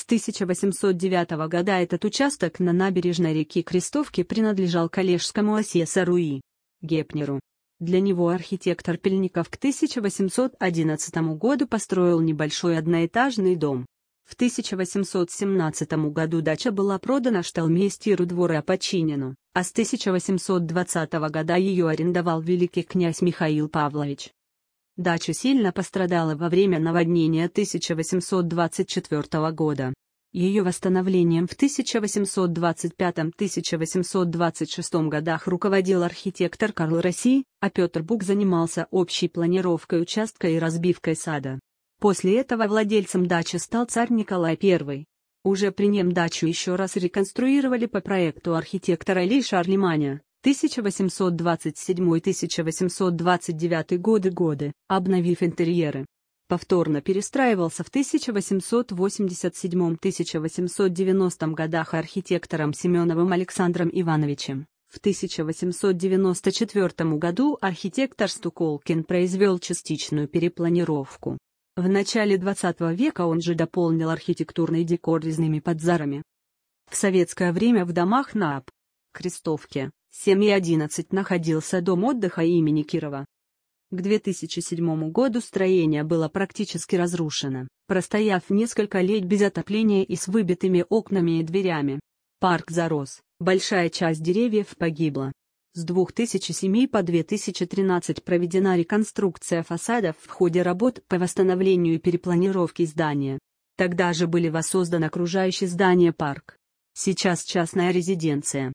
1809 года этот участок на набережной реки Крестовки принадлежал коллежскому асессору И. Гепнеру. Для него архитектор Пельников к 1811 году построил небольшой одноэтажный дом. В 1817 году дача была продана шталмейстеру двора Опочинину, а с 1820 года ее арендовал великий князь Михаил Павлович. Дача сильно пострадала во время наводнения 1824 года. Ее восстановлением в 1825-1826 годах руководил архитектор Карл Росси, а Петр Бук занимался общей планировкой участка и разбивкой сада. После этого владельцем дачи стал царь Николай I. Уже при нем дачу еще раз реконструировали по проекту архитектора Ли Шарлеманя, 1827-1829 годы, обновив интерьеры. Повторно перестраивался в 1887-1890 годах архитектором Семеновым Александром Ивановичем. В 1894 году архитектор Стуколкин произвел частичную перепланировку. В начале XX века он же дополнил архитектурный декор резными подзарами. В советское время в домах на Крестовке, 7 и 11 находился дом отдыха имени Кирова. К 2007 году строение было практически разрушено, простояв несколько лет без отопления и с выбитыми окнами и дверями. Парк зарос, большая часть деревьев погибла. С 2007 по 2013 проведена реконструкция фасадов в ходе работ по восстановлению и перепланировке здания. Тогда же были воссоздан окружающий здание парк. Сейчас частная резиденция.